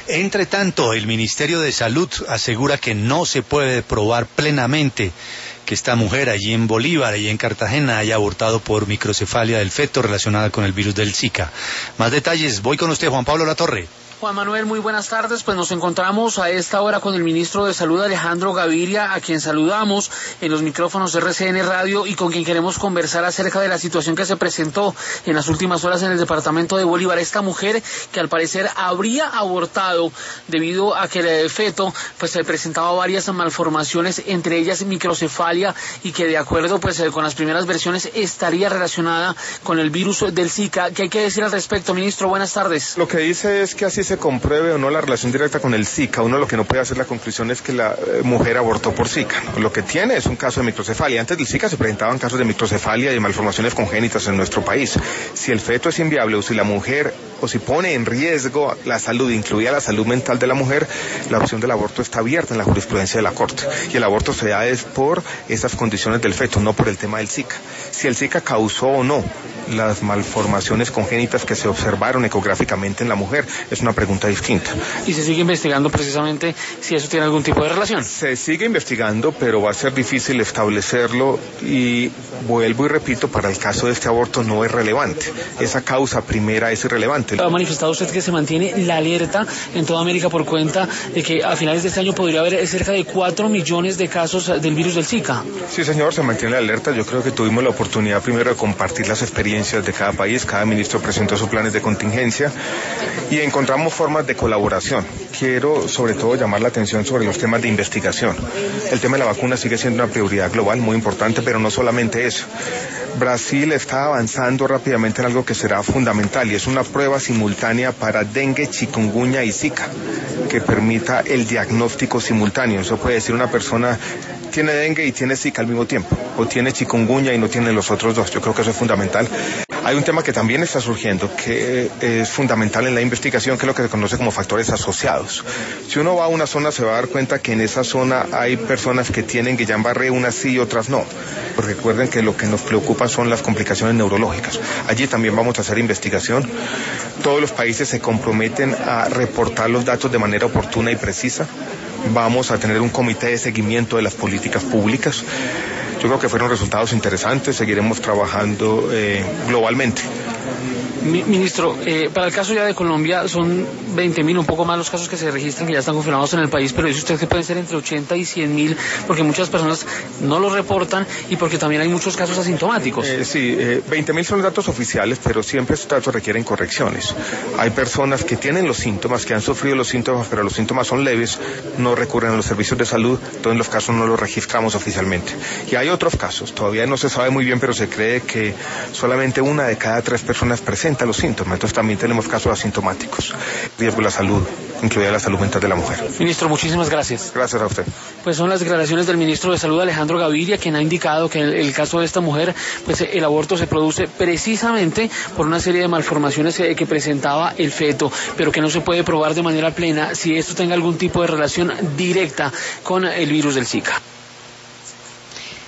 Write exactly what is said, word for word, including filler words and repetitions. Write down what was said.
Entre tanto, el Ministerio de Salud asegura que no se puede probar plenamente que esta mujer allí en Bolívar y en Cartagena haya abortado por microcefalia del feto relacionada con el virus del Zika. Más detalles, voy con usted, Juan Pablo Latorre. Juan Manuel, muy buenas tardes. Pues nos encontramos a esta hora con el ministro de Salud, Alejandro Gaviria, a quien saludamos en los micrófonos de R C N Radio y con quien queremos conversar acerca de la situación que se presentó en las últimas horas en el departamento de Bolívar. Esta mujer que al parecer habría abortado debido a que el feto pues se presentaba varias malformaciones, entre ellas microcefalia, y que de acuerdo pues con las primeras versiones estaría relacionada con el virus del Zika. ¿Qué hay que decir al respecto, ministro? Buenas tardes. Lo que dice es que así se compruebe o no la relación directa con el Zika. Uno lo que no puede hacer la conclusión es que la eh, mujer abortó por Zika. Lo que tiene es un caso de microcefalia. Antes del Zika se presentaban casos de microcefalia y de malformaciones congénitas en nuestro país. Si el feto es inviable o si la mujer o si pone en riesgo la salud, incluida la salud mental de la mujer, la opción del aborto está abierta en la jurisprudencia de la Corte. Y el aborto se da es por esas condiciones del feto, no por el tema del Zika. Si el Zika causó o no las malformaciones congénitas que se observaron ecográficamente en la mujer, es una pregunta distinta. ¿Y se sigue investigando precisamente si eso tiene algún tipo de relación? Se sigue investigando, pero va a ser difícil establecerlo y vuelvo y repito, para el caso de este aborto no es relevante. Esa causa primera es irrelevante. Ha manifestado usted que se mantiene la alerta en toda América por cuenta de que a finales de este año podría haber cerca de cuatro millones de casos del virus del Zika. Sí, señor, se mantiene la alerta. Yo creo que tuvimos la oportunidad primero de compartir las experiencias de cada país. Cada ministro presentó sus planes de contingencia y encontramos formas de colaboración. Quiero sobre todo llamar la atención sobre los temas de investigación. El tema de la vacuna sigue siendo una prioridad global muy importante, pero no solamente eso. Brasil está avanzando rápidamente en algo que será fundamental y es una prueba simultánea para dengue, chikungunya y Zika que permita el diagnóstico simultáneo. Eso puede decir una persona tiene dengue y tiene Zika al mismo tiempo, o tiene chikungunya y no tiene los otros dos. Yo creo que eso es fundamental. Hay un tema que también está surgiendo, que es fundamental en la investigación, que es lo que se conoce como factores asociados. Si uno va a una zona se va a dar cuenta que en esa zona hay personas que tienen Guillain-Barré, unas sí y otras no. Porque recuerden que lo que nos preocupa son las complicaciones neurológicas. Allí también vamos a hacer investigación. Todos los países se comprometen a reportar los datos de manera oportuna y precisa. Vamos a tener un comité de seguimiento de las políticas públicas. Yo creo que fueron resultados interesantes, seguiremos trabajando eh, globalmente. Ministro, eh, para el caso ya de Colombia son veinte mil, un poco más los casos que se registran, que ya están confirmados en el país, pero dice usted que pueden ser entre ochenta y cien mil, porque muchas personas no los reportan y porque también hay muchos casos asintomáticos. Eh, sí, eh, veinte mil son los datos oficiales, pero siempre estos datos requieren correcciones. Hay personas que tienen los síntomas, que han sufrido los síntomas, pero los síntomas son leves, no recurren a los servicios de salud, entonces los casos no los registramos oficialmente. Y hay otros casos, todavía no se sabe muy bien, pero se cree que solamente una de cada tres personas presenta los síntomas, entonces también tenemos casos asintomáticos. Riesgo de la salud, incluida la salud mental de la mujer. Ministro, muchísimas gracias. Gracias a usted. Pues son las declaraciones del ministro de Salud, Alejandro Gaviria, quien ha indicado que en el, el caso de esta mujer, pues el aborto se produce precisamente por una serie de malformaciones que, que presentaba el feto, pero que no se puede probar de manera plena si esto tenga algún tipo de relación directa con el virus del Zika.